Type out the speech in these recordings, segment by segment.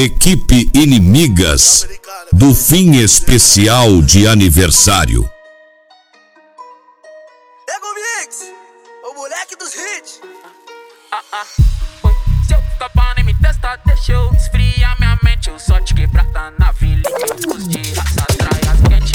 Equipe Inimigas do Fim Especial de Aniversário. Pega o mix, o moleque dos hits. Se eu ficar pra nem me testar, deixa eu esfriar minha mente. Eu só te quebrada na vila e os de raça traias quente.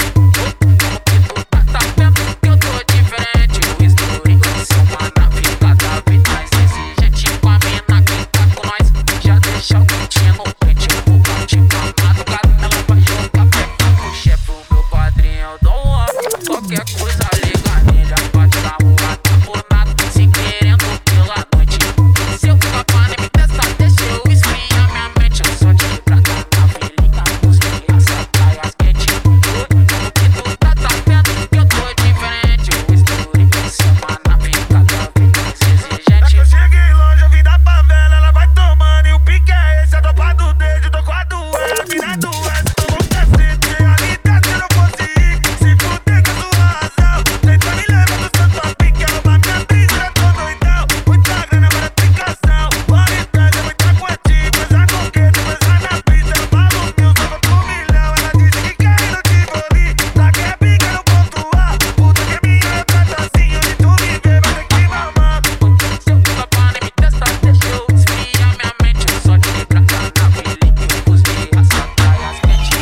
Tá vendo que eu tô diferente. Eu estourei, sou uma nave cada vez mais exigente. Com a mina que tá com nós, já deixa o quentinho no pente. Eu vou partir pra madrugada, ela vai jogar pega pro chefe. O meu padrinho eu dou um up. Qualquer coisa liga nele, a parte da rua tá por nada, se querendo pela noite. Se eu ficar pra nem me testar, deixa eu esfriar minha mente. Eu só te quebrada na vilinha, os crianças praias quente. Que tu tá vendo que eu tô diferente. Eu estourei, sou uma nave cada vez mais exigente. Eu cheguei longe, eu vim da favela, ela vai tomando. E o pique é esse, é tropa do dedo, tô com a doença, mina doença, tô com cacete. Realidade, se não fosse ir, se fuder com a sua razão. Tenta me levar do santo a pique, é uma minha brisa, eu tô doidão. Muita grana, para aplicação, bora e pesa, muita quantia. Pesa coqueta, pesa na pista, eu falo mil, só vou pro milhão. Ela disse que quer ir no Tivoli, tá que é pica no ponto A. Puta que é minha representação, onde tu me vê, vai ter que mamar. Se eu ficar pra nem me testar, deixa eu esfriar minha mente. Eu só te quebrada na vilinha, os de raça praias quente.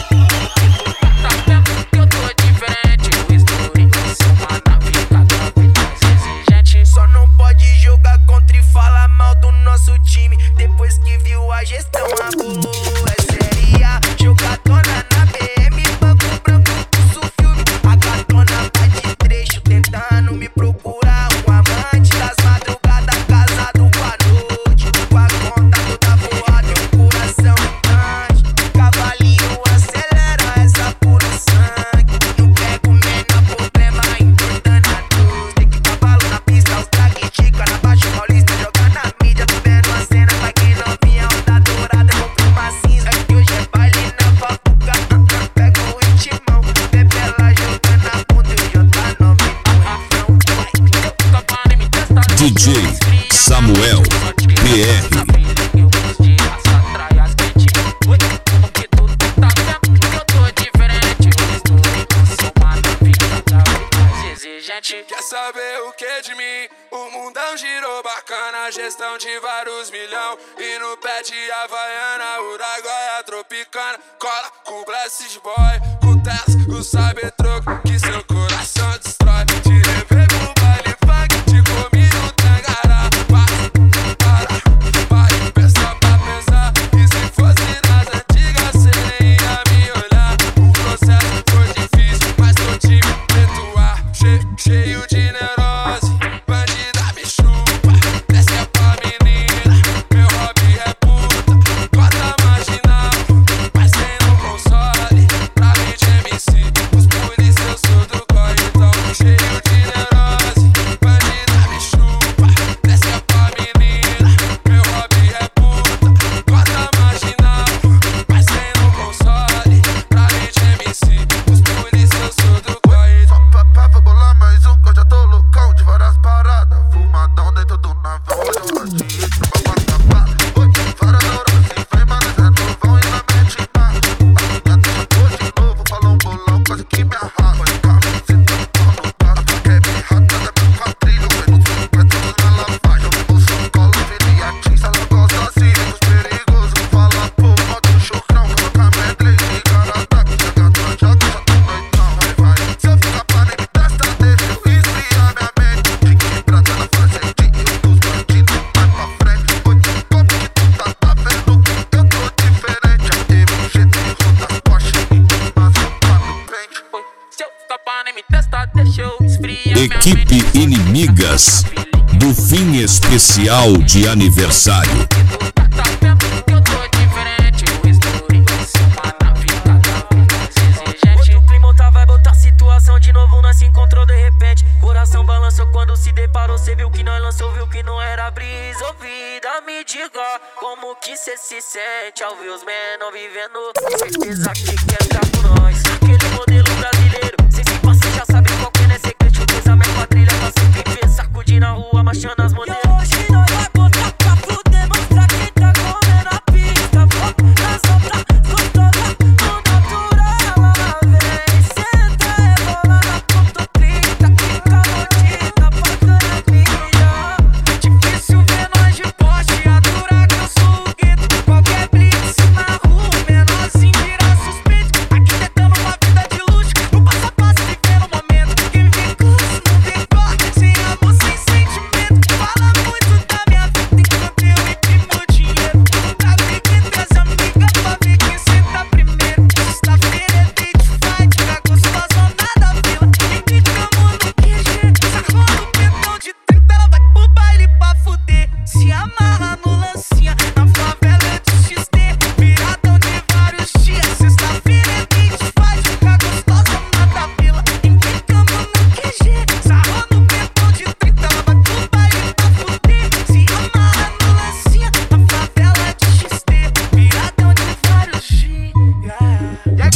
Tá vendo que eu tô diferente. Eu estourei, sou uma nave cada vez mais exigente. Só não pode jogar contra e falar mal do nosso time. Depois que viu a gestão, a bolou é séria. Jogadona na BM, banco branco, pulso filme. A gatona vai de trecho, tentando me procurar um amante. Das madrugadas, casado com a noite. Com a conta toda voada e o coração gigante. Cavalinho acelera essa puro sangue. Não pego o menor problema, importando a todos. Tem que cavalo na pista, os trague chica na Baixo Paulista. Jogar na mídia, tô vendo a cena. Pra quem não vinha, onda dourada, eu comprei uma cinza. É que hoje é baile na facuca. Pega o ritmão, bebe ela jogando a bunda. Eu já tá novo DJ Samuel PR. Quer saber o que de mim? O mundão girou bacana, gestão de vários milhão. E no pé de Havaiana, Uraguaia tropicana. Cola com Blessed Boy, com Tesla, com Cybertruck, que seu coração destrói. Te levei pro baile funk, te comi no tangará. Para, pensa pra pensar. E se fosse nas antigas, cê nem ia me olhar. O processo foi difícil, mas tô te perdoar. Cheio de neurose, bandida me chupa. Desce é pra menina, meu hobby é puta. Cota marginal, mas tem no console. Pra mim de MC, os polícia eu sou do corre. Então cheio de neurose, bandida me chupa. Desce é pra menina, meu hobby é puta. Cota marginal, mas tem no console. Pra mim de MC, os polícia eu sou do corre. Só pra bolar mais um, que eu já tô loucão de várias paradas. Fumadão dentro do navão, olha de ritmo pra matar. Oi, fora neurose, vem maneira novão e na mente má. A minha deixa pôr de novo, falou um bolão, quase que me arrasa. Olha camiseta, pau no braço, quer me rata da meu quadrilho. Menos 50 na lavagem, eu vou São Paulo, viriatis, ela gosta assim, menos perigoso. Fala, pô, modo chocrão, coloca medley de garataque. Chega do já tô doidão, vai. Se eu ficar pra nem me testar, deixa eu esfriar minha mente. De quebrada na fazendinha, dos bandidos, vai pra frente. Oi, como que tu tá vendo que eu tô diferente? Aí meu jeito de rodar Porsche e passo pra no pente. Se eu ficar pra nem me testar, deixa eu esfriar minha Equipe mente. Inimigas do Fim Especial de Aniversário. Tá vendo que eu tô diferente. Eu estourei, sou uma nave cada vez mais exigente. Hoje o clima tá, vai botar situação de novo, nós se encontrou de repente. Coração balançou quando se deparou, cê viu que nós lançou, viu que não era brisa. Ouvida, me diga como que cê se sente ao ver os menor vivendo. Certeza que quer ficar com nós, aquele modelo brasileiro. Cê se passa, já sabe qual que é, né? Secreto, pesa minha quadrilha, tá sempre ver sacudindo na rua, marchando as modelos. E hoje nós vai botar pra fuder, mostrar quem tá comendo a pista.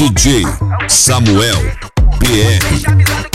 DJ Samuel PR. Deixa avisado